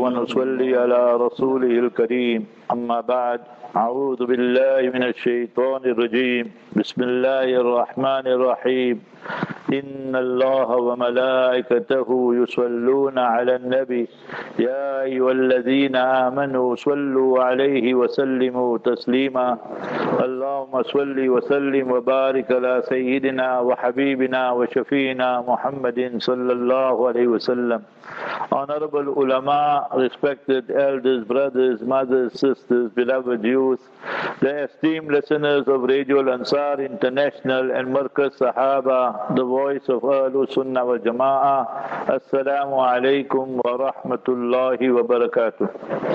ونصلي على رسوله الكريم أما بعد أعوذ بالله من الشيطان الرجيم بسم الله الرحمن الرحيم إن الله وملائكته يصلون على النبي يا أيها الذين آمنوا صلوا عليه وسلموا تسليما اللهم صل وسلم وبارك على سيدنا وحبيبنا وشفينا محمد صلى الله عليه وسلم. Honorable ulama, respected elders, brothers, mothers, sisters, beloved youth, the esteemed listeners of Radio Al-Ansar International and Markaz Sahaba, the voice of Ahlul Sunnah wal Jama'ah, Assalamu alaikum wa rahmatullahi wa barakatuh.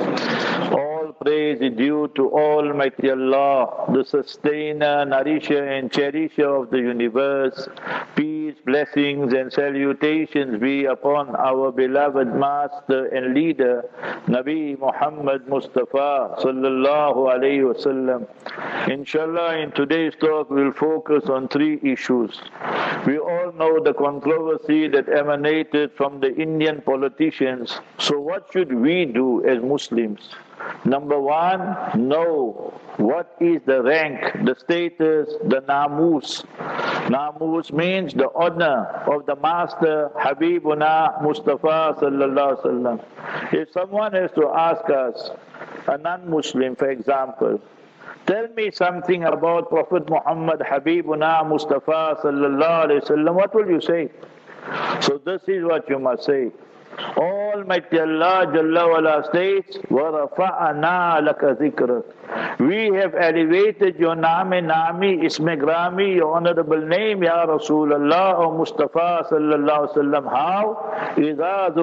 All praise is due to Almighty Allah, the sustainer, nourisher and cherisher of the universe. Peace, blessings and salutations be upon our beloved master and leader, Nabi Muhammad Mustafa sallallahu alayhi wasallam. Inshallah, in today's talk we'll focus on three issues. We all know the controversy that emanated from the Indian politicians. So what should we do as Muslims? Number one, know what is the rank, the status, the namus. Namus means the honor of the Master Habibuna Mustafa sallallahu alaihi wasallam. If someone has to ask us, a non-Muslim for example, tell me something about Prophet Muhammad Habibuna Mustafa sallallahu alaihi wasallam, what will you say? So this is what you must say. Almighty Allah Jalla wala states, وَرَفَعَنَا لَكَ ذِكْرَكَ. We have elevated your nami, isme grami, your honorable name, Ya Rasulullah or Mustafa sallallahu alaihi wasallam. How? إِذَا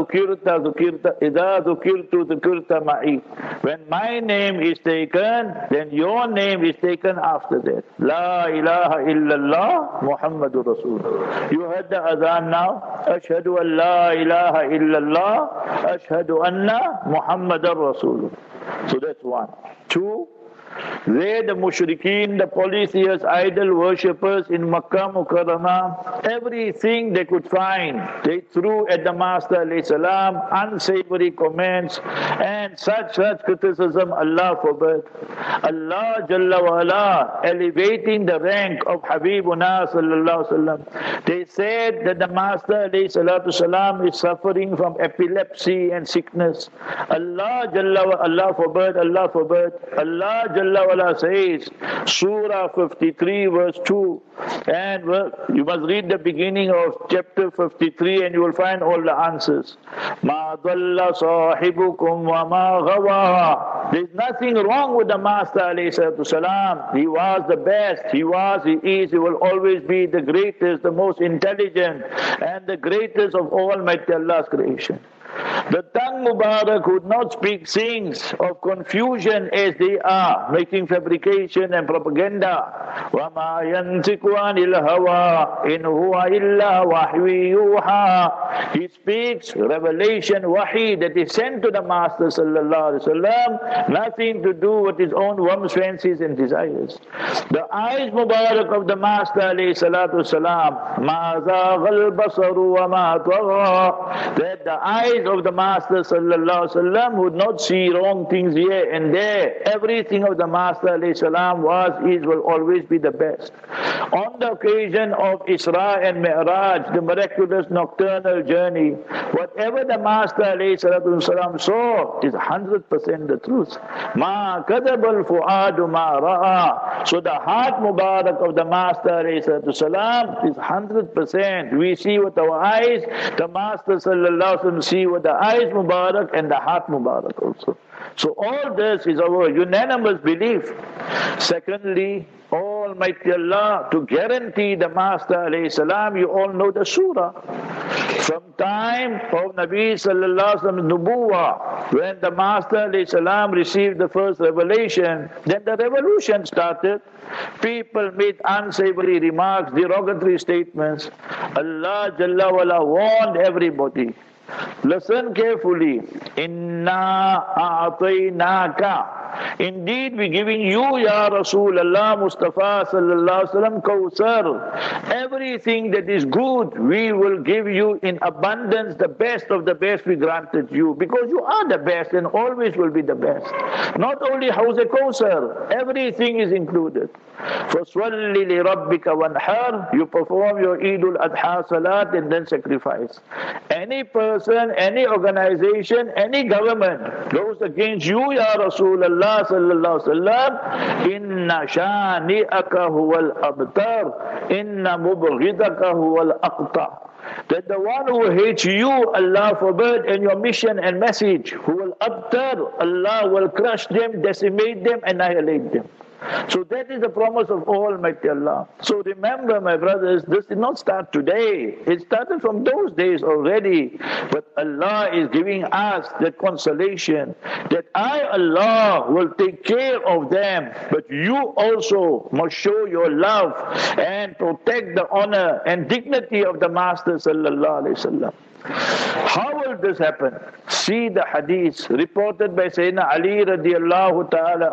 ذُكِرْتُ ذُكِرْتَ ma'i. When my name is taken, then your name is taken after that. La ilaha illallah Muhammadur Rasulullah. You heard the adhan now? Ashhadu an la ilaha illallah, ashhadu anna Muhammadar Rasulullah. So that's one. Two, they, the mushrikeen, the polytheists, idol worshippers in Makkah Mukarramah, everything they could find, they threw at the Master alayhi salam, unsavory comments and such criticism, Allah forbid. Allah Jalla wa ala elevating the rank of Habibuna sallallahu alaihi wasallam. They said that the Master alayhi salatu salam is suffering from epilepsy and sickness. Allah Jalla wa Allah forbid, Allah forbid. Allah Jalla wa ala says, Surah 53 verse 2, and you must read the beginning of chapter 53 and you will find all the answers. Ma dhalla sahibukum wa ma ghawa. There is nothing wrong with the Master alayhi salatu salam. He was the best, he was, he is, he will always be the greatest, the most intelligent and the greatest of Almighty Allah's creation. The tongue Mubarak would not speak things of confusion as they are, making fabrication and propaganda. وَمَا يَنْتِقُ عَنِ الْهَوَىٰ إِنْ هُوَ إِلَّا وَحْيٌ يُوحَىٰ. He speaks revelation, wahi, that is sent to the Master sallallahu alaihi wasallam, nothing to do with his own whims, fancies and desires. The eyes Mubarak of the Master alayhi salatu salam, مَا زَاغَ الْبَصَرُ وَمَا طَغَىٰ, that the eyes of the Master sallallahu alaihi wasallam would not see wrong things here and there. Everything of the Master alayhi salam was, is, will always be the best. On the occasion of Isra and Mi'raj, the miraculous nocturnal journey, whatever the Master alayhi salatu salam saw is 100% the truth. Ma kadabal fuadu ma ra'a. So the heart Mubarak of the Master alayhi salatu salam is 100%. We see with our eyes, the Master sallallahu alaihi wasallam see with the eyes Mubarak and the heart Mubarak also. So all this is our unanimous belief. Secondly, Almighty Allah, to guarantee the Master alayhi salam, you all know the surah. From time of Nabi sallallahu alaihi wasallam nubuwah, when the Master alayhi salam received the first revelation, then the revolution started. People made unsavory remarks, derogatory statements. Allah Jalla wala warned everybody. Listen carefully. Inna a'tainaka. Indeed, we're giving you, Ya Rasulullah, Mustafa sallallahu alaihi wasallam, Kawthar. Everything that is good, we will give you in abundance. The best of the best we granted you, because you are the best and always will be the best. Not only Hawz Kawthar, everything is included. فَصَلِّ لِرَبِّكَ وَانْحَرْ. You perform your Eidul Adha Salat and then sacrifice. Any person, any organization, any government goes against you, Ya Rasulullah sallallahu alaihi wasallam, inna shani'aka huwal abtar, inna mubghidaka huwal aqta. That the one who hates you, Allah forbid, and your mission and message, who will abtar, Allah will crush them, decimate them, annihilate them. So that is the promise of Almighty Allah. So remember, my brothers, this did not start today. It started from those days already. But Allah is giving us the consolation that I, Allah, will take care of them. But you also must show your love and protect the honor and dignity of the Master sallallahu alaihi wasallam. How will this happen? See the hadith reported by Sayyidina Ali radiallahu ta'ala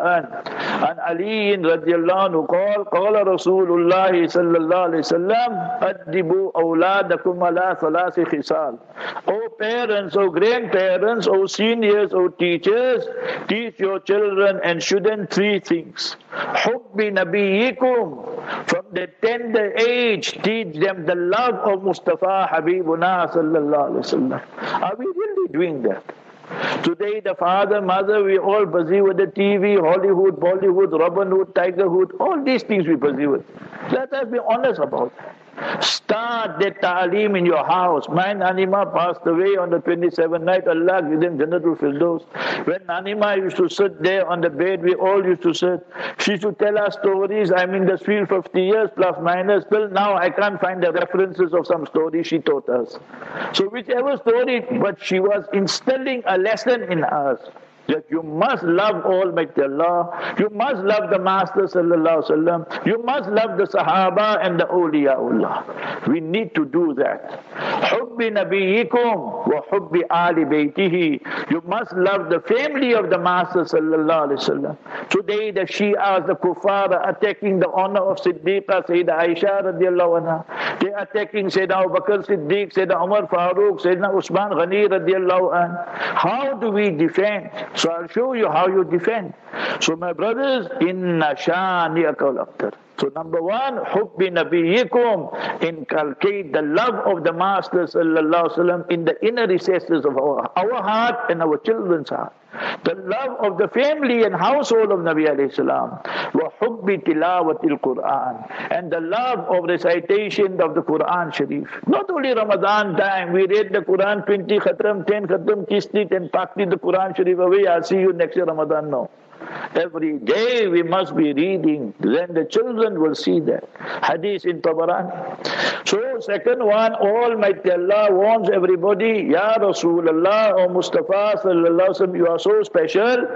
an Ali radiallahu anhu qala Rasulullah sallallahu alayhi wasallam addibu awladakum ala thalasi khisal. O parents, O grandparents, O seniors, O teachers, teach your children and shouldn't three things. Hubbi nabiyyikum, from the tender age, teach them the love of Mustafa Habibuna sallallahu alaihi wasallam. Are we really doing that? Today the father, mother, we all busy with the TV, Hollywood, Bollywood, Robin Hood, Tiger Hood, all these things we busy with. Let us be honest about that. Start that ta'aleem in your house. My Nanima passed away on the 27th night. Allah give them Jannatul Firdaus. When Nanima used to sit there on the bed, we all used to sit. She used to tell us stories. I'm in this field 50 years plus minus. Till now I can't find the references of some story she taught us. So whichever story, but she was instilling a lesson in us. That you must love Almighty Allah, you must love the Master sallallahu alaihi wasallam, you must love the Sahaba and the Awliyaullah. We need to do that. Hubbi nabiyyikum wa hubbi ali baytihi. You must love the family of the Master sallallahu alaihi wasallam. Today the Shias, the Kuffar are attacking the honor of Siddiqa, Sayyidah Aisha radiallahu anha. They are attacking Sayyidina Abu Bakr Siddiq, Sayyidina Umar Farooq, Sayyidina Usman Ghani radiallahu anhu. How do we defend? So I'll show you how you defend. So my brothers, inna shani'aka al-abtar. So number one, hubbi nabiyyikum, inculcate the love of the Master sallallahu alaihi wasallam in the inner recesses of our heart and our children's heart. The love of the family and household of Nabi alayhi salam. Wa hubbi tilawatil Quran, and the love of recitation of the Quran Sharif. Not only Ramadan time, we read the Quran 20 khatam, 10 khatam, kissed it and packed the Quran Sharif away. I'll see you next year Ramadan. No. Every day we must be reading. Then the children will see that. Hadith in Tabarani. So second one, Almighty Allah warns everybody, Ya Rasulullah or Mustafa sallallahu alaihi wasallam, you are so special.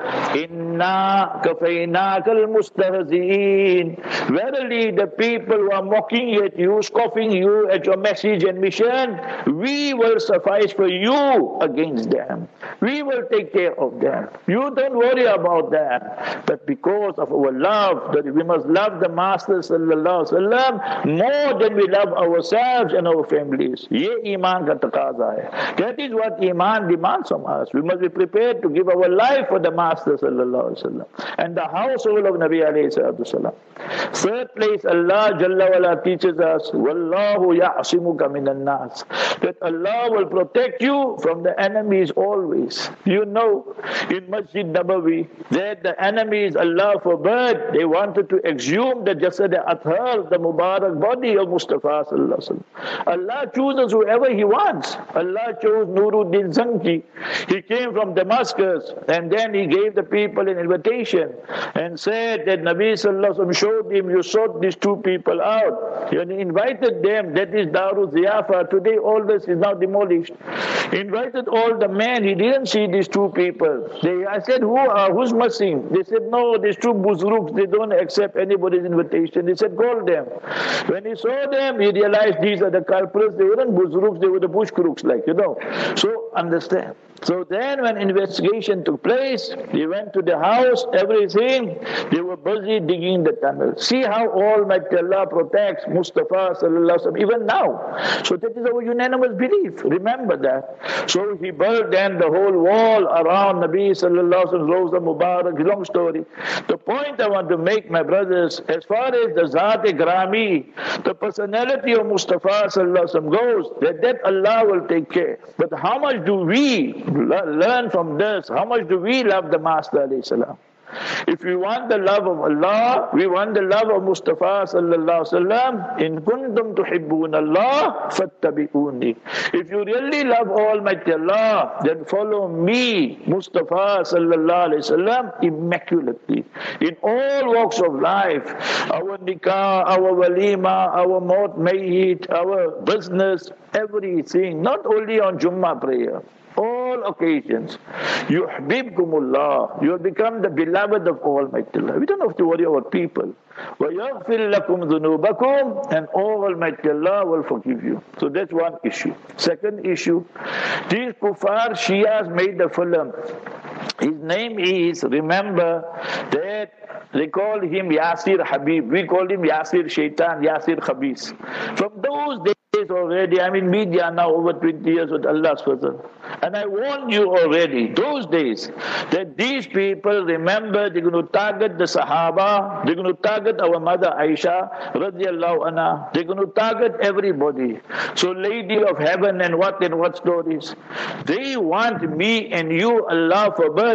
Inna kafaynaka al-mustahzi'in. Verily the people who are mocking at you, scoffing you at your message and mission, we will suffice for you against them. We will take care of them. You don't worry about that. But because of our love, that we must love the Master sallallahu alaihi wasallam more than we love ourselves and our families. Ye iman ka taqaza hai. That is what iman demands from us. We must be prepared to give our life for the Master sallallahu alaihi wasallam and the household of Nabi alayhi salatu wasallam. Third place, Allah Jalla wala teaches us, Wallahu ya'asimuka minan nas, that Allah will protect you from the enemies always. You know, in Masjid Nabawi, that the enemies, Allah forbid, they wanted to exhume the Jasad Athar, the Mubarak body of Mustafa sallallahu alaihi wasallam. Allah chooses whoever He wants. Allah chose Nuruddin Zanki. He came from Damascus, and then he gave the people an invitation and said that Nabi sallallahu alaihi wasallam showed him, you sought these two people out. He invited them. That is Darul Ziyafa. Today all this is now demolished. He invited all the men. He didn't see these two people. I said, who's missing? They said, no, these two buzruks, they don't accept anybody's invitation. He said, call them. When he saw them, he realized these are the culprits. They weren't buzruks, they were the bush crooks, like, you know. So understand. So then when investigation took place, they went to the house, everything, they were busy digging the tunnel. See how Almighty Allah protects Mustafa sallallahu alaihi wasallam even now. So that is our unanimous belief. Remember that. So he built then the whole wall around Nabi sallallahu alaihi wasallam, Rawza Mubarak, long story. The point I want to make, my brothers, as far as the Zat-e-Grami, the personality of Mustafa sallallahu alaihi wasallam goes, that Allah will take care. But how much do we learn from this? How much do we love the Master alayhi salam? If we want the love of Allah, we want the love of Mustafa sallallahu alaihi wasallam. In kuntum tuhibbun Allah, fattabi'uni. If you really love Almighty Allah, then follow me, Mustafa sallallahu alaihi wasallam, immaculately. In all walks of life, our nikah, our walima, our maut mayit, our business, everything, not only on Jummah prayer. All occasions, yuhbibkumullah, you will become the beloved of Almighty Allah. We don't have to worry about people. وَيَغْفِرْ لَكُمْ ذُنُوبَكُمْ, and Almighty Allah will forgive you. So that's one issue. Second issue, these kuffar Shias made a film. His name is, remember that they call him Yasir Habib. We call him Yasir Shaitan, Yasir Khabis. From those days already, I'm in media now over 20 years with Allah's fazl. And I warned you already, those days, that these people, remember, they're going to target the Sahaba, they're going to target our mother Aisha, radiallahu anha, they're going to target everybody. So Lady of Heaven and what stories. They want me and you, Allah forbid,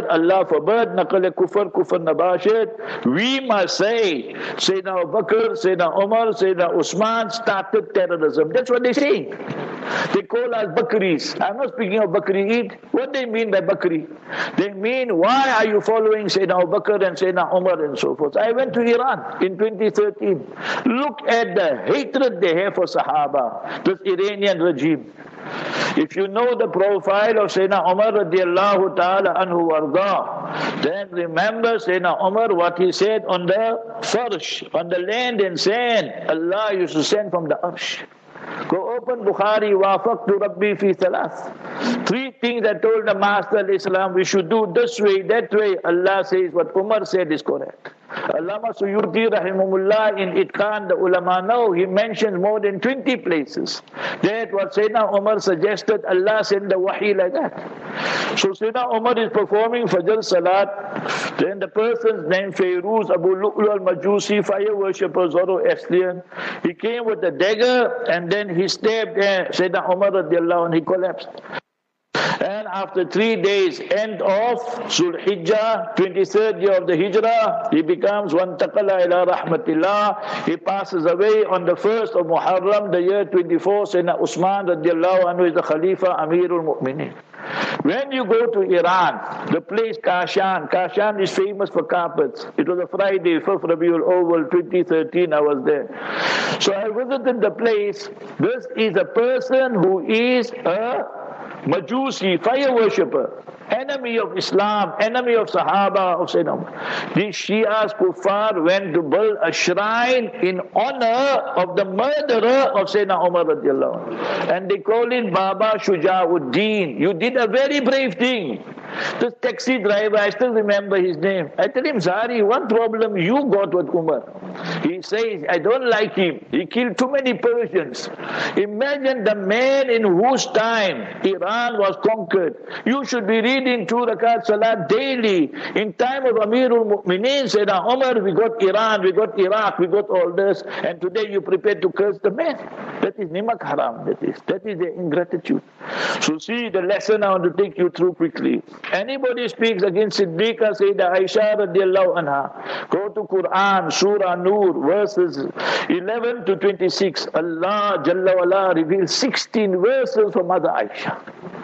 naqal kufr nabashid. We must say, Sayyidina Abu Bakr, Sayyidina Umar, Sayyidina Usman started terrorism. That's what they say. They call us Bakris. I'm not speaking of Bakri Eid. What they mean by Bakri? They mean, why are you following Sayyidina Abu Bakr and Sayyidina Umar and so forth? I went to Iran in 2013. Look at the hatred they have for Sahaba, this Iranian regime. If you know the profile of Sayyidina Umar radiallahu ta'ala anhu warda, then remember Sayyidina Umar, what he said on the farsh, on the land and sand, Allah used to send from the arsh. Go open Bukhari, wafaqtu Rabbi fi thalath. Three things that told the Master al-Islam we should do this way, that way. Allah says what Umar said is correct. Allama Suyuti rahimahullah in Itqan, the ulama know, he mentions more than 20 places. That what Sayyidina Umar suggested, Allah sent the wahi like that. So Sayyidina Umar is performing Fajr Salat, then the person's name Fairuz Abu Lu'lu al-Majusi, fire worshipper, Zoroastrian. He came with a dagger and then he stabbed Sayyidina Umar radiallahu anhu, he collapsed. And after 3 days, end of Zulhijjah, 23rd year of the Hijrah, he becomes Wantaqala ila rahmatillah. He passes away on the 1st of Muharram, the year 24. Sayyidina Usman radiallahu anhu is the Khalifa Amirul Mu'minin. When you go to Iran, the place Kashan is famous for carpets. It was a Friday, 5th Rabiul Awwal, 2013, I was there. So I visited the place. This is a person who is a Majusi, fire worshipper, enemy of Islam, enemy of Sahaba of Sayyidina. These Shias Kuffar went to build a shrine in honor of the murderer of Sayyidina Umar radiallahu anhu. And they call it Baba Shuja'uddin. You did a very brave thing. This taxi driver, I still remember his name. I tell him, Zari, what problem you got with Umar? He says, I don't like him. He killed too many Persians. Imagine the man in whose time Iran was conquered. You should be reading 2 rakat salat daily. In time of Amirul Mu'minin, Sayyidina Umar, we got Iran, we got Iraq, we got all this. And today you prepare to curse the man. That is nimak haram. That is their ingratitude. So see the lesson I want to take you through quickly. Anybody speaks against Siddiqa Sayyidah Aisha radiallahu anha, go to Quran, Surah Nur, verses 11 to 26. Allah Jalla wala reveals 16 verses for Mother Aisha.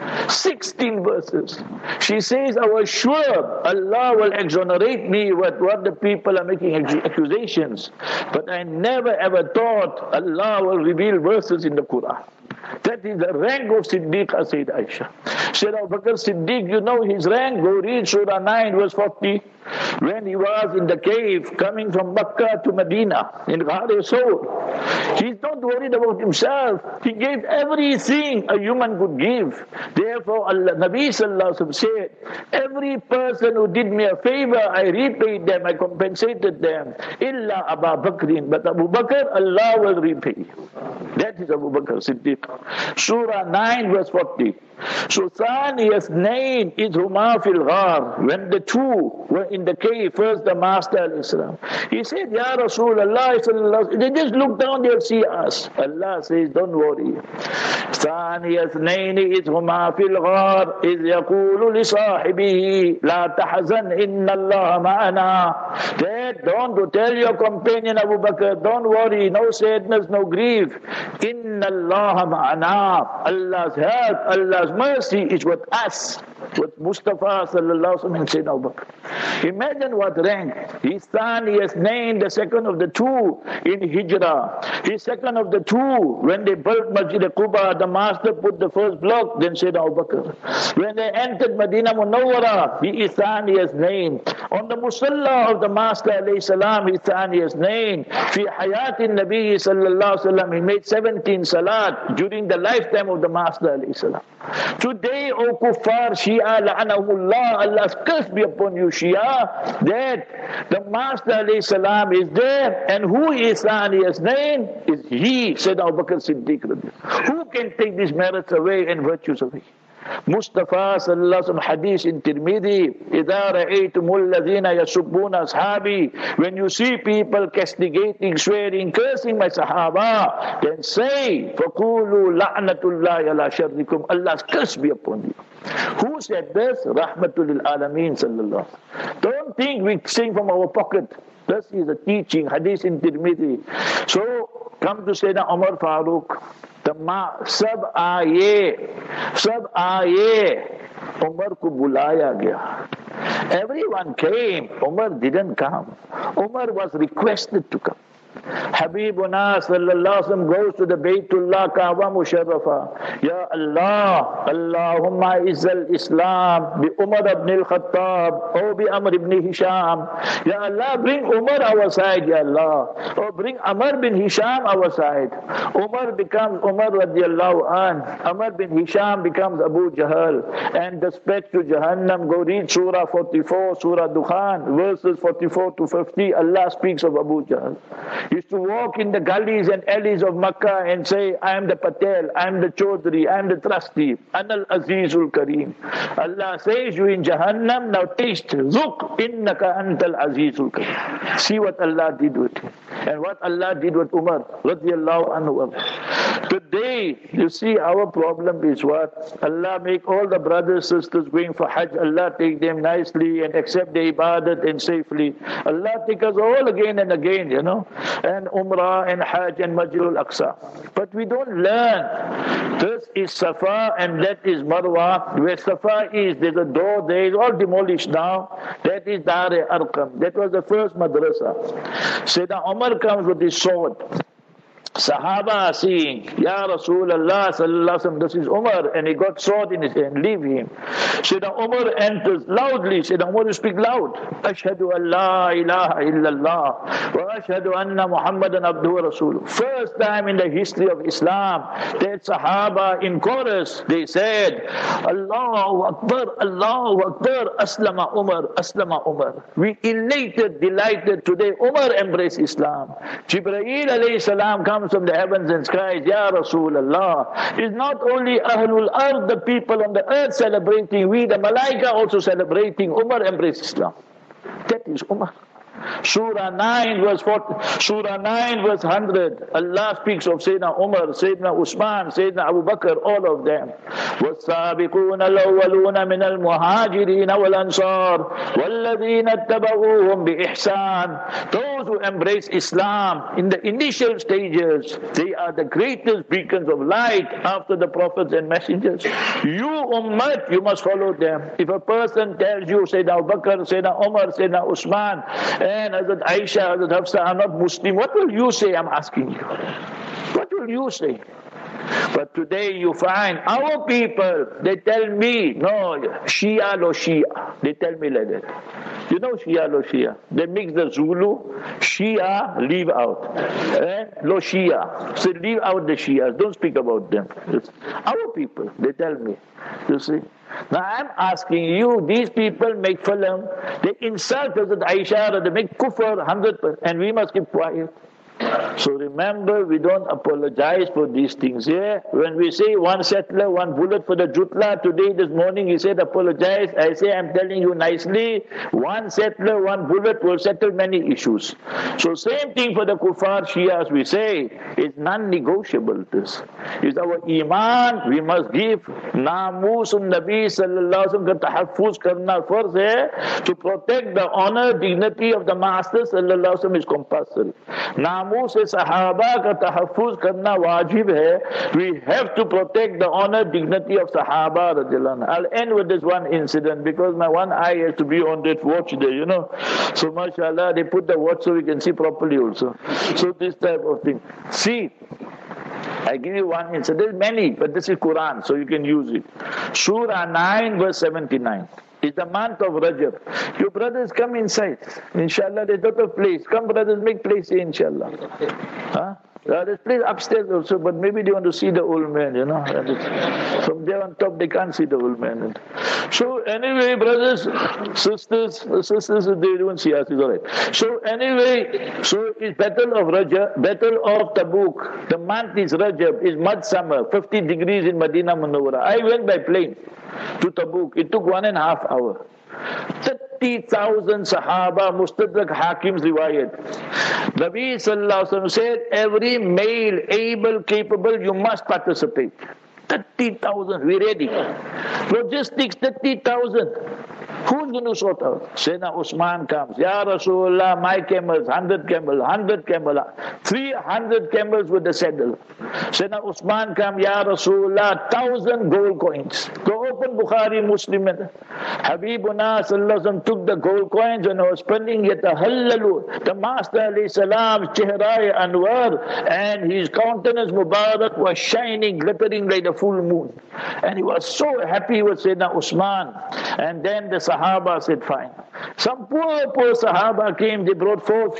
16 verses. She says, I was sure Allah will exonerate me with what the people are making accusations. But I never ever thought Allah will reveal verses in the Quran. That is the rank of Siddiqa Sayyidah Aisha. Sayyidina Abu Bakr Siddiq, you know his rank. Go read Surah 9 verse 40. When he was in the cave coming from Makkah to Medina in Ghar Soul, he's not worried about himself. He gave everything a human could give. Therefore, Nabi Sallallahu Alaihi Wasallam said, every person who did me a favor, I repaid them, I compensated them. Illa Abu Bakr, but Abu Bakr, Allah will repay. That is Abu Bakr Siddiq. Surah 9 verse 40. So Thaniyas name is Huma fil Ghar. When the two were in the cave, first the Master Islam, he said, Ya Rasulullah, they just look down, they'll see us. Allah says, don't worry. Thaniyas name is Huma fil Ghar is yaqulu li sahibihi la tahzan inna Allah ma'ana. That don't tell your companion Abu Bakr, don't worry, no sadness, no grief. Inna Allah ma'ana. Allah's help, Allah's mercy is with us, with Mustafa Sallallahu Alaihi Wasallam and Sayyidina Abu Bakr. Imagine what rank. His son, he has named the second of the two in Hijrah. His second of the two, when they built Masjid Quba, the Master put the first block, then Sayyidina Abu Bakr. When they entered Medina Munawwara, his son, he has named. On the Musalla of the Master alayhi salam, his son, he has named. Fi hayatin Nabi Sallallahu Alaihi Wasallam, he made 17 salat during the lifetime of the Master alayhi salam. Today, O Kuffar, Shia, la'anahullah, Allah's curse be upon you, Shia, that the Master alayhi salam is there, and who is his name is he, said Abu Bakr Siddiq. Who can take these merits away and virtues away? Mustafa Sallallahu Alaihi Wasallam hadith in Tirmidhi, إِذَا رَأَيْتُمُ الَّذِينَ يَسُبُّونَ أَصْحَابِي, when you see people castigating, swearing, cursing my Sahaba, then say, فَقُولُوا لَعْنَةُ اللَّهِ عَلَى شَرِّكُمْ, Allah's curse be upon you. Who said this? Rahmatul Alameen Sallallahu. Don't think we sing from our pocket. This is a teaching, hadith in Tirmidhi. So, come to Sayyidina Umar Farooq. सब आए उमर को बुलाया गया. Everyone came. Umar didn't come. Umar was requested to come. Habibuna Sallallahu Alaihi Wasallam goes to the Baytullah Kaaba Musharrafa. Ya Allah, Allahumma izzal Islam bi Umar ibn al-Khattab or bi Amr ibn Hisham. Ya Allah, bring Umar our side, Ya Allah. Or bring Amr bin Hisham our side. Umar becomes Umar radiallahu an. Amr bin Hisham becomes Abu Jahl. And the specs to Jahannam, go read Surah 44, Surah Dukhan, verses 44 to 50. Allah speaks of Abu Jahl. Used to walk in the gullies and alleys of Makkah and say, I am the Patel, I am the Chaudhry, I am the trustee, Anal Azizul Kareem. Allah says, you in Jahannam, now taste, Zuk, innaka antal Azizul Kareem. See what Allah did with him. And what Allah did with Umar, radiallahu anhu. Today, you see, our problem is what? Allah make all the brothers, sisters going for Hajj, Allah take them nicely and accept the ibadat and safely. Allah take us all again and again, you know. And Umrah and Hajj and Masjidul Aqsa. But we don't learn. This is Safa and that is Marwa. Where Safa is, there's a door there, it's all demolished now. That is Dar-e-Arqam. That was the first madrasa. Sayyidina Umar comes with his sword. Sahaba are seeing, Ya Rasulullah Sallallahu Alaihi Wasallam, this is Umar, and he got sword in his hand, leave him. Sayyidina Umar enters loudly. Sayyidina Umar, you speak loud. Ashhadu an la ilaha illallah wa ashhadu anna Muhammadan abduhu wa rasuluh. First time in the history of Islam that Sahaba in chorus, they said, Allahu Akbar, Aslama Umar, Aslama Umar. We elated, delighted today, Umar embraced Islam. Jibreel alayhi salam comes from the heavens and skies, Ya Rasulullah. It's not only Ahlul Ard, the people on the earth celebrating, we the Malaika also celebrating. Umar embraced Islam. That is Umar. Surah 9 verse 40, Surah 9 verse 100. Allah speaks of Sayyidina Umar, Sayyidina Usman, Sayyidina Abu Bakr, all of them. وَالسَّابِقُونَ الْأَوَّلُونَ مِنَ الْمُهَاجِرِينَ وَالْأَنصَارِ وَالَّذِينَ اتَّبَعُوهُم بِإِحْسَانٍ. Those who embrace Islam in the initial stages, they are the greatest beacons of light after the prophets and messengers. You Ummah, you must follow them. If a person tells you Sayyidina Abu Bakr, Sayyidina Umar, Sayyidina Usman, and Hazrat Aisha, Hazrat Hafsa are not Muslim, what will you say? I'm asking you. What will you say? But today you find our people, they tell me, no, Shia lo Shia. They tell me like that. You know Shia, Lo Shia. They mix the Zulu, Shia, leave out. Lo Shia. So leave out the Shias. Don't speak about them. It's our people, they tell me. You see? Now I'm asking you, these people make film, they insult Hazrat Aisha, they make kufr 100%, and we must keep quiet. So remember, we don't apologize for these things. Yeah? When we say one settler, one bullet for the Jutla, today, this morning, he said apologize. I say, I'm telling you nicely, one settler, one bullet will settle many issues. So same thing for the Kuffar Shias, we say, it's non-negotiable. This is our Iman. We must give Namusun Nabi Sallallahu Alaihi Wasallam ka tahaffuz karna farz hai. To protect the honor, dignity of the Master Sallallahu Alaihi Wasallam is compulsory. नामूस सहाबा का तहफ़्फ़ुज़ करना वाजिब है. We have to protect the honor, dignity of Sahaba radiallahu anhu. I'll end with this one incident because my one eye has to be on that watch there, you know. So mashallah, they put the watch so we can see properly also. So this type of thing. See, I give you one incident. There's many, but this is Quran, so you can use it. Surah 9 verse 79. It's the month of Rajab. You brothers come inside. Inshallah, there's a lot of place. Come brothers, make place here, inshallah. Huh? There's place upstairs also, but maybe they want to see the old man, you know. From there on top, they can't see the old man. So anyway, brothers, sisters, they don't see us, it's all right. So anyway, so it's Battle of Rajab, Battle of Tabuk. The month is Rajab, is mud summer, 50 degrees in Madinah Munawwara. I went by plane to Tabuk. It took 1.5 hours. 30,000 Sahaba, Mustadrak Hakim's riwayat. Nabi Sallallahu Alaihi Wasallam said, every male, able, capable, you must participate. 30,000, we ready. Logistics, 30,000. Who's going to sort out? Sayyidina Usman comes. Ya Rasulullah, my camels, 100 camels, 100 camels, 300 camels with the saddle. Sayyidina Usman comes. Ya Rasulullah, 1,000 gold coins. Go open Bukhari, Muslim. Habibuna Sallallahu Alaihi Wasallam took the gold coins and was spending yatahallalu. The Master Alayhi Salam's Chehrai Anwar and his countenance Mubarak was shining, glittering like the full moon. And he was so happy with Sayyidina Usman. And then the Sahaba said, fine. Some poor Sahaba came, they brought 4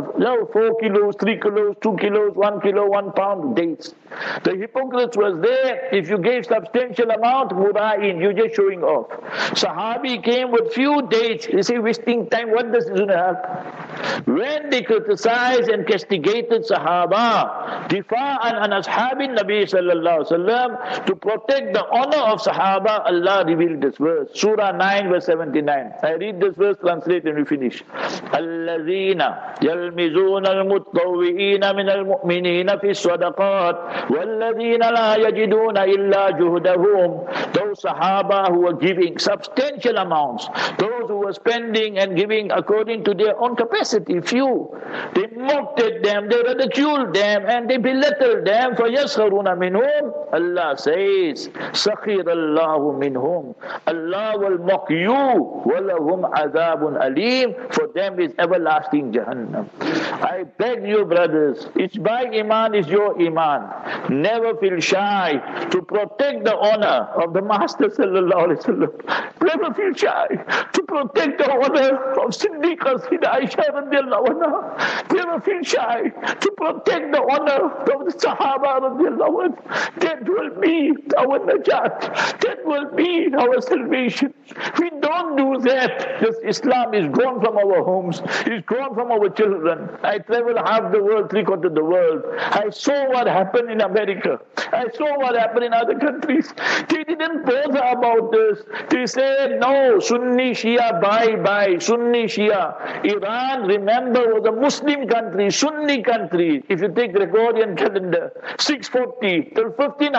kilos, 3 kilos, 2 kilos, 1 kilo, 1 pound dates. The hypocrites was there. If you gave substantial amount, mura'in, you're just showing off. Sahabi came with few dates. They say, wasting time, what does this have? When they criticized and castigated Sahaba, difa'an an ashabin Nabi Sallallahu Alaihi Wasallam, to protect the honor of Sahaba, Allah revealed this verse. Surah 9 verse 79. I read this verse, translate and we finish. الَّذِينَ يَلْمِزُونَ الْمُتَّوِّئِينَ مِنَ الْمُؤْمِنِينَ فِي الصَّدَقَاتِ وَالَّذِينَ لَا يَجِدُونَ إِلَّا جُهْدَهُمْ. Those Sahaba who were giving substantial amounts, those who were spending and giving according to their own capacity, few. They mocked at them, they ridiculed them, and they belittled them. فَيَسْخَرُونَ مِنْهُمْ. Allah says, سَخِرَ اللَّهُ مِنْهُمْ. Allah will mock you. وَلَهُمْ عَذَابٌ أَلِيمٌ. For them is everlasting Jahannam. I beg you, brothers, it's my Iman is your Iman. Never feel shy to protect the honor of the Master Sallallahu Alaihi Wasallam. Never feel shy to protect the honor of Siddiqa Aisha radiallahu anha. Never feel shy to protect the honor of the Sahaba radiallahu anha. That will be our najat. That will be our salvation. We don't do that. Just Islam is gone from our homes. It's gone from our children. I travel half the world, 3/4 of the world. I saw what happened in America. I saw what happened in other countries. They didn't bother about this. They said, no, Sunni Shia, bye. Sunni Shia. Iran, remember, was a Muslim country, Sunni country. If you take Gregorian calendar, 640 till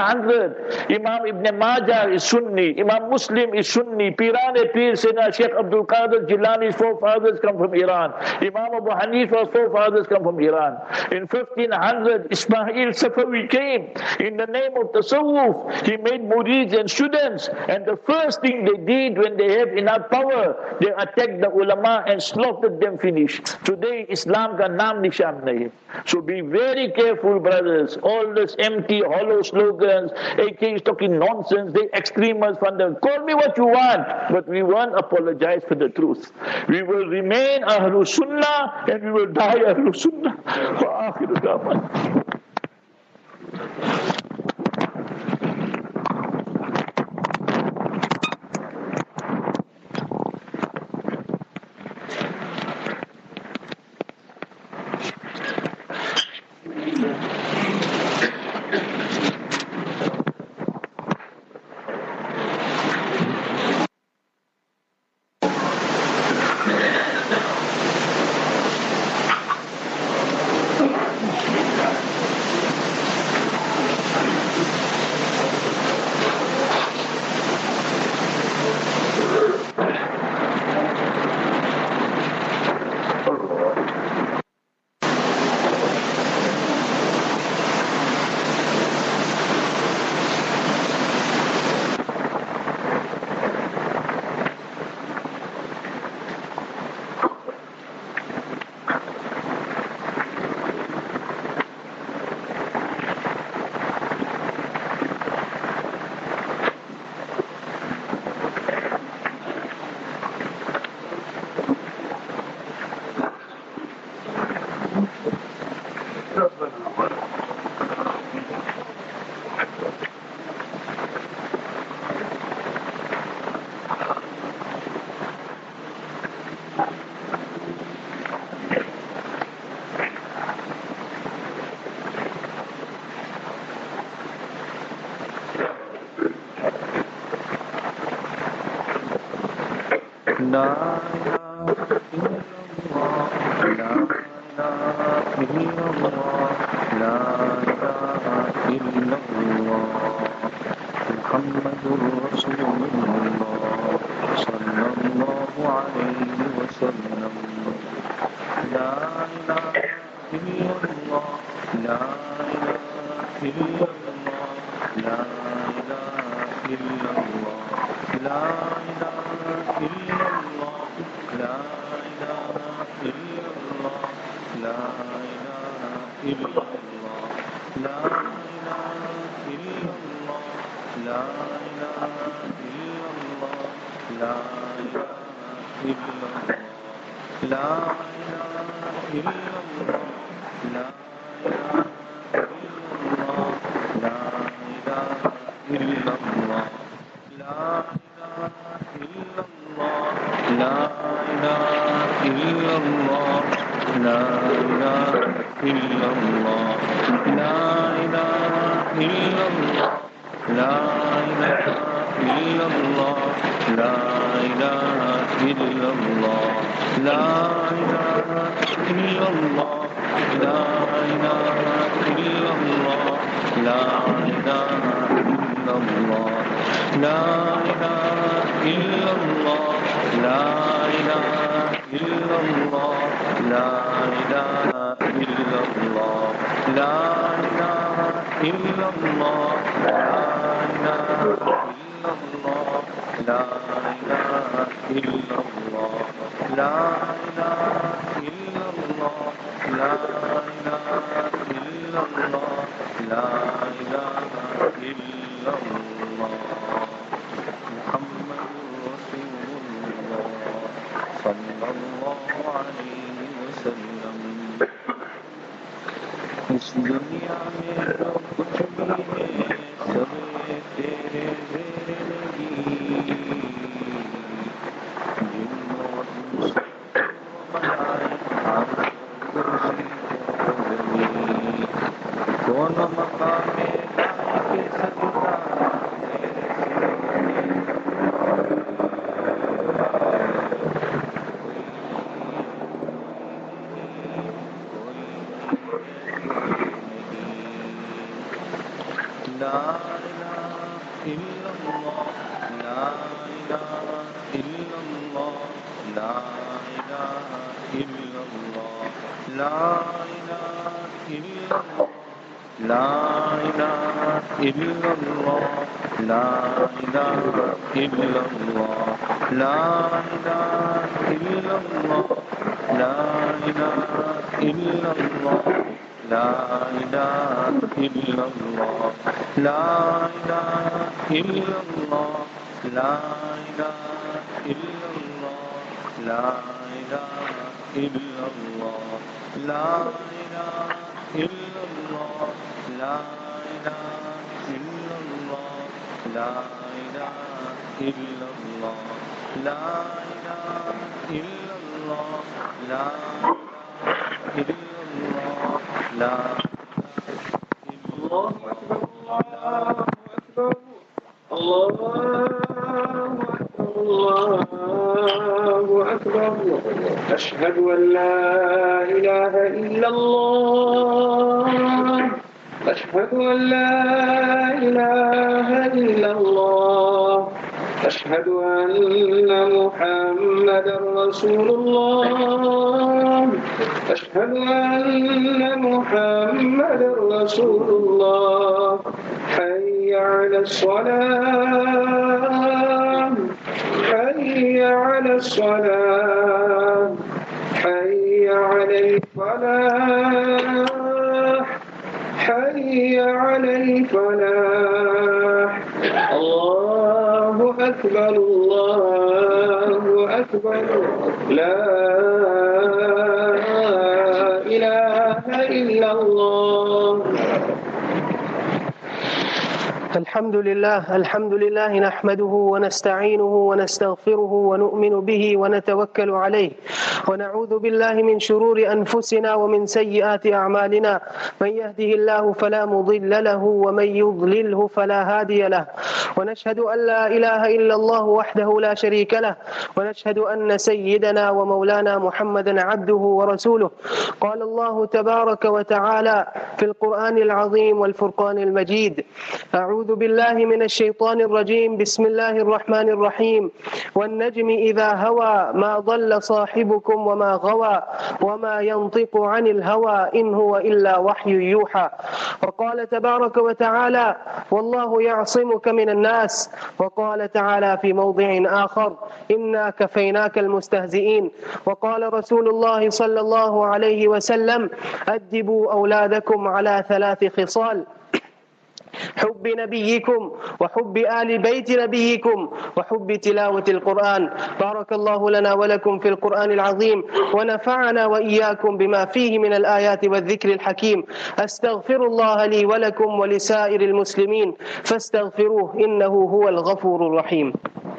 1500, Imam Ibn Majah is Sunni, Imam Muslim is Sunni, Pirane Pir Sena, Sheikh Abdul Qadir Jilani's forefathers come from Iran, Imam Abu Hanifa's forefathers come from Iran. In 1500, Ismail Safawi came in the name of Tasawwuf. He made murids and students, and the first thing they did when they have enough power, year, they attacked the ulama and slaughtered them, finished. Today, Islam ka naam nishan nahi. So be very careful, brothers. All this empty, hollow slogans, AK is talking nonsense, they extremists from them. Call me what you want, but we won't apologize for the truth. We will remain Ahlul Sunnah and we will die Ahlul Sunnah. Wa akhiru da'wana. لا إله إلا الله لا إله إلا الله لا إله إلا الله لا إله إلا الله لا إله إلا الله لا إله إلا الله لا إله إلا الله لا إله إلا الله لا إله إلا الله لا إله إلا الله لا إله إلا الله لا إله إلا الله لا إله إلا الله لا الله أكبر الله أكبر الله أكبر أشهد أن لا إله إلا الله أشهد أن لا إله إلا الله أشهد أن محمدا رسول الله أشهد أن محمدا رسول الله حي على الصلاة حي على الصلاة حي على الفلاح حي على الفلاح الله أكبر الله أكبر لا إله إلا الله. الحمد لله نحمده ونستعينه ونستغفره ونؤمن به ونتوكل عليه ونعوذ بالله من شرور أنفسنا ومن سيئات أعمالنا من يهده الله فلا مضل له ومن يضلله فلا هادي له ونشهد أن لا إله إلا الله وحده لا شريك له ونشهد أن سيدنا ومولانا محمدا عبده ورسوله. قال الله تبارك وتعالى في القرآن العظيم والفرقان المجيد: أعوذ بالله من الشيطان الرجيم بسم الله الرحمن الرحيم والنجم إذا هوى ما ضل صاحبكم وما غوى وما ينطق عن الهوى إن هو إلا وحي يوحى. وقال تبارك وتعالى: والله يعصمك من الناس. وقال تعالى في موضع آخر: إنا كفيناك المستهزئين. وقال رسول الله صلى الله عليه وسلم: أدبوا أولادكم على 3 خصال: حب نبيكم وحب آل بيت نبيكم وحب تلاوة القرآن. بارك الله لنا ولكم في القرآن العظيم ونفعنا وإياكم بما فيه من الآيات والذكر الحكيم. أستغفر الله لي ولكم ولسائر المسلمين فاستغفروه إنه هو الغفور الرحيم.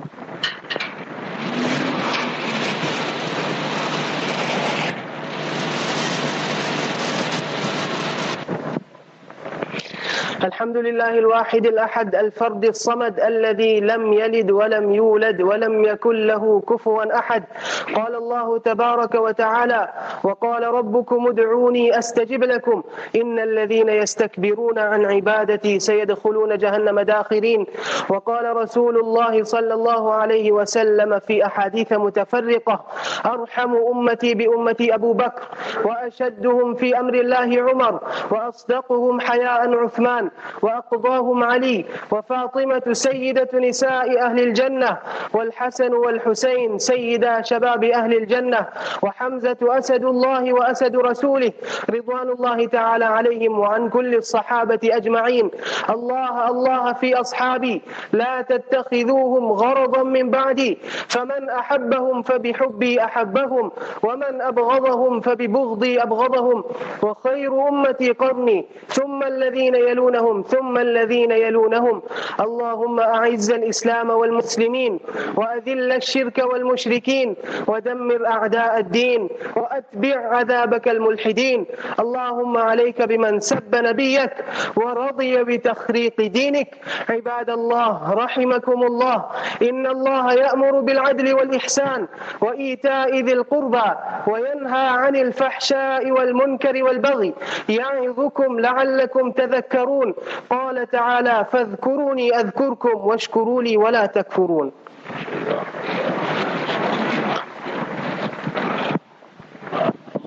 الحمد لله الواحد الأحد الفرد الصمد الذي لم يلد ولم يولد ولم يكن له كفوا أحد. قال الله تبارك وتعالى: وقال ربكم ادعوني أستجب لكم إن الذين يستكبرون عن عبادتي سيدخلون جهنم داخرين. وقال رسول الله صلى الله عليه وسلم في أحاديث متفرقة: أرحم أمتي بأمتي أبو بكر، وأشدهم في أمر الله عمر، وأصدقهم حياء عثمان، وأقضاهم علي، وفاطمة سيدة نساء أهل الجنة، والحسن والحسين سيدا شباب أهل الجنة، وحمزة أسد الله وأسد رسوله رضوان الله تعالى عليهم وعن كل الصحابة أجمعين. الله الله في أصحابي لا تتخذوهم غرضا من بعدي، فمن أحبهم فبحبي أحبهم، ومن أبغضهم فببغضي أبغضهم. وخير أمتي قرني ثم الذين يلونهم ثم الذين يلونهم. اللهم أعز الإسلام والمسلمين وأذل الشرك والمشركين ودمر أعداء الدين وأتبع عذابك الملحدين. اللهم عليك بمن سب نبيك ورضي بتخريق دينك. عباد الله رحمكم الله، إن الله يأمر بالعدل والإحسان وإيتاء ذي القربى وينهى عن الفحشاء والمنكر والبغي يعظكم لعلكم تذكرون. قال تعالى: فاذكروني أذكركم واشكروا لي ولا تكفرون. الله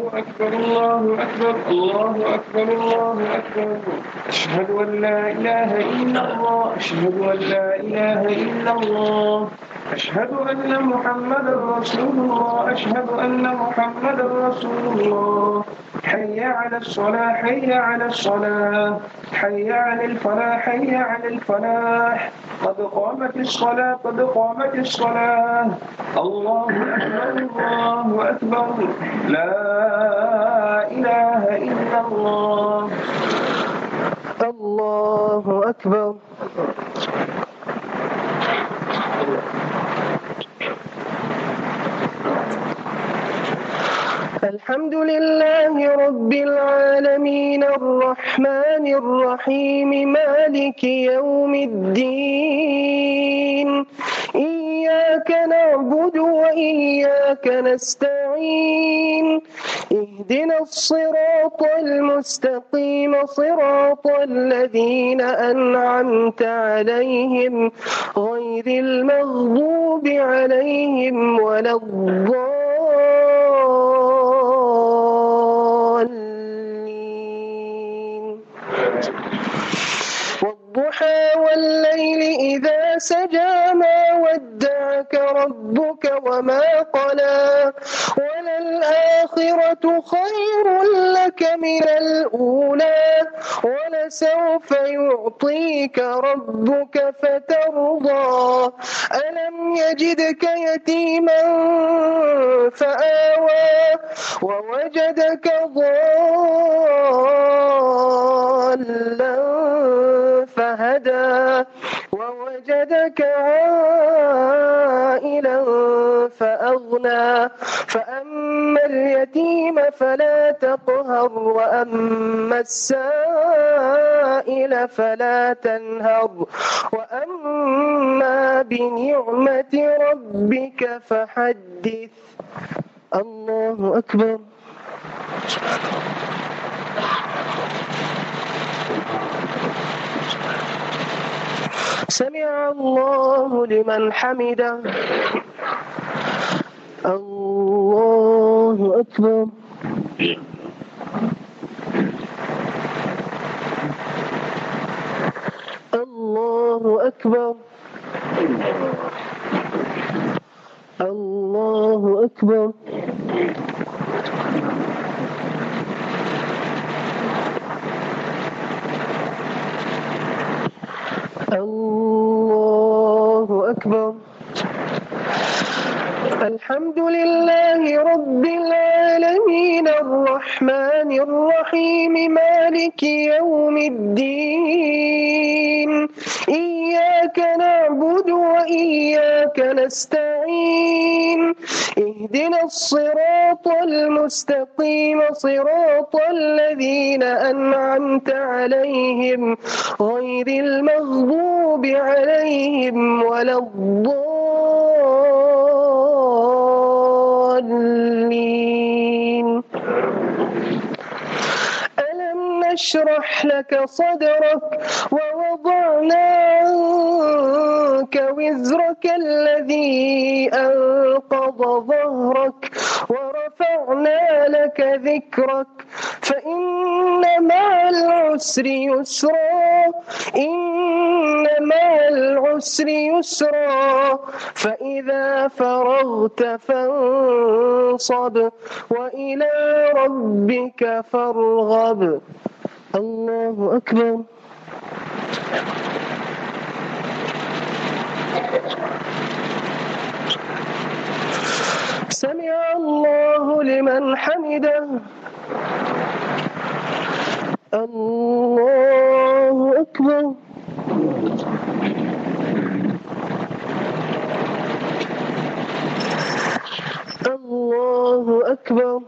أكبر الله أكبر الله أكبر الله أكبر أشهد أن لا إله إلا الله أشهد أن لا إله إلا الله أشهد أن محمدا رسول الله أشهد أن محمدا رسول الله حي على الصلاة حي على الصلاة حي على الفلاح حي على الفلاح قد قامت الصلاة قد قامت الصلاة الله أكبر الله أكبر لا إله إلا الله الله أكبر. الحمد لله رب العالمين الرحمن الرحيم مالك يوم الدين إياك نعبد وإياك نستعين اهدنا الصراط المستقيم صراط الذين أنعمت عليهم غير المغضوب عليهم ولا الضالين. والضحى والليل إذا سجى ما ودعك ربك وما قلى وللآخرة خير لك من الأولى ولسوف يعطيك ربك فترضى ألم يجدك يتيما فآوى ووجدك ضالا فهدى ووجدك عائلا فأغنى فأما اليتيم فلا تقهر وأما السائل فلا تنهر وأما بنعمة ربك فحدث. الله أكبر. سمع الله لمن حمده. الله أكبر. الله أكبر. الله أكبر. الله أكبر. الحمد لله رب العالمين الرحمن الرحيم مالك يوم الدين إياك نعبد وإياك نستعين اهدنا الصراط المستقيم صراط الذين أنعمت عليهم غير المغضوب عليهم ولا الضالين. ألم نشرح لك صدرك ووضعنا عنك وزرك الذي أنقض ظهرك ورفعنا لك ذكرك فإن مع العسر يسرا إن مع العسر يسرا فإذا فرغت فانصب وإلى ربك فارغب. الله أكبر. سمع الله لمن حمده. الله أكبر. الله أكبر.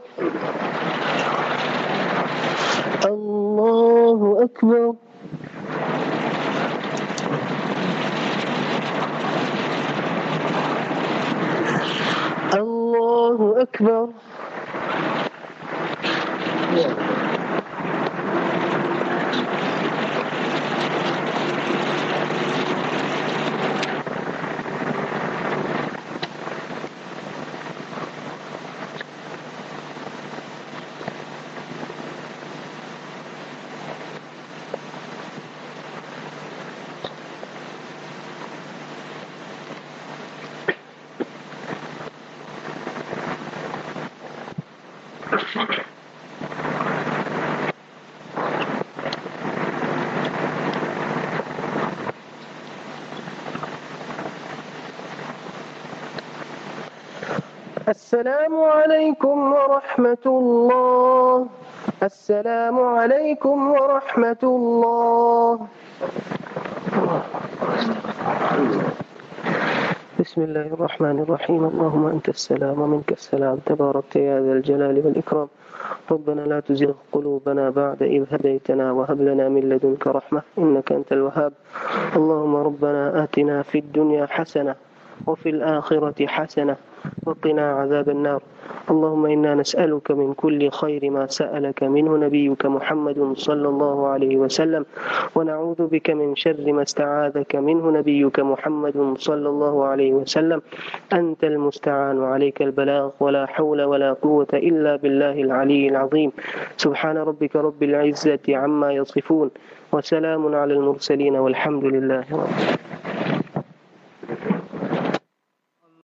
الله أكبر. الله أكبر. السلام عليكم ورحمة الله. السلام عليكم ورحمة الله. بسم الله الرحمن الرحيم. اللهم أنت السلام ومنك السلام، تباركت يا ذا الجلال والإكرام. ربنا لا تزغ قلوبنا بعد إذ هديتنا وهب لنا من لدنك رحمة إنك أنت الوهاب. اللهم ربنا آتنا في الدنيا حسنة وفي الآخرة حسنة وقنا عذاب النار. اللهم إنا نسألك من كل خير ما سألك منه نبيك محمد صلى الله عليه وسلم، ونعوذ بك من شر ما استعاذك منه نبيك محمد صلى الله عليه وسلم. أنت المستعان وعليك البلاغ، ولا حول ولا قوة إلا بالله العلي العظيم. سبحان ربك رب العزة عما يصفون، وسلام على المرسلين، والحمد لله رب العالمين.